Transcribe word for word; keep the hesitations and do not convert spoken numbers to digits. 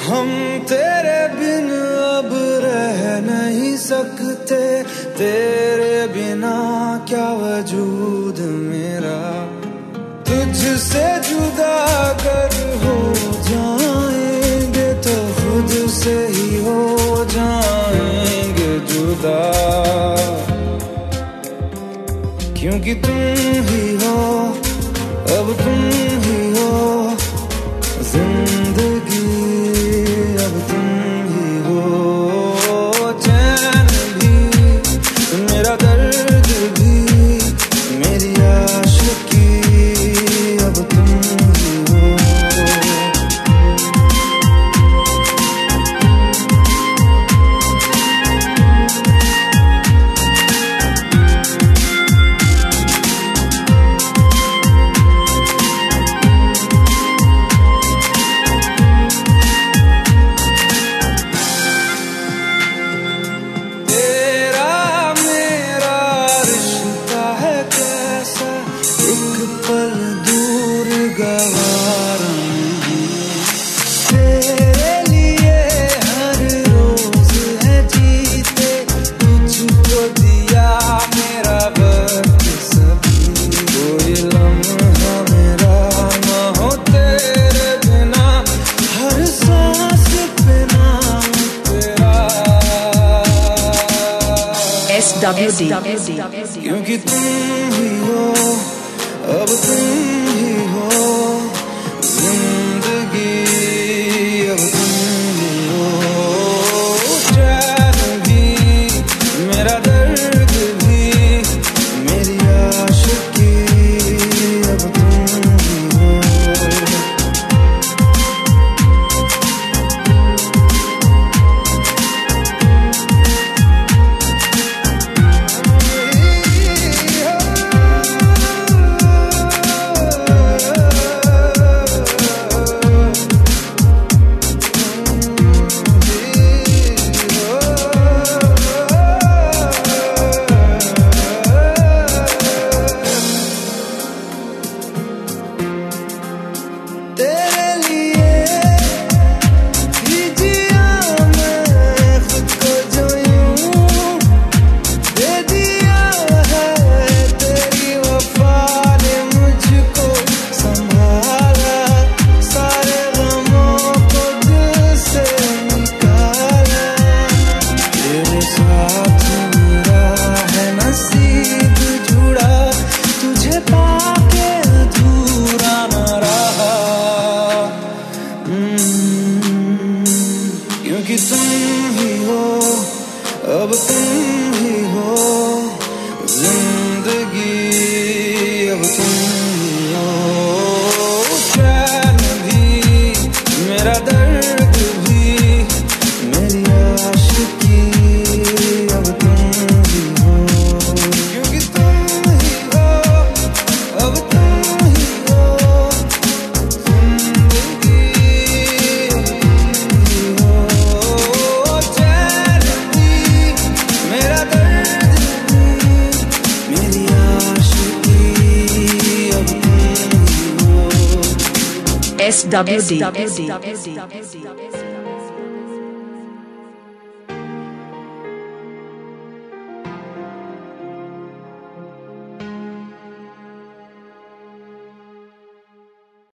हम तेरे बिन अब रह नहीं सकते, तेरे बिना क्या वजूद मेरा। तुझसे जुदा अगर हो जाएंगे तो खुद से ही हो जाएंगे जुदा, क्योंकि तुम ही हो, अब तुम ही हो जिंदगी, अब तुम ही हो चैन भी, मेरा दर्द भी, मेरी आशिकी, अब तुम ही हो। पल दूर गवारा नहीं, तेरे लिए हर रोज है जीते, तुझको दिया मेरा वक्त सभी। कोई लम्हा मेरा ना हो तेरे बिना, हर सांस पे नाम तेरा। एस डब्ल्यू डी, क्योंकि तुम ही हो, अब तुम ही हो जिंदगी, अब तुम ही हो चैन भी, मेरा दर्द भी, मेरी आशिकी, अब तुम ही हो। क्योंकि तुम ही हो, अब तुम ही हो जिंदगी, अब तुम ही हो चैन भी, मेरा दर्द भी, मेरी आशिकी, अब तुम ही हो। क्योंकि तुम ही हो, अब तुम ही हो जिंदगी, S W D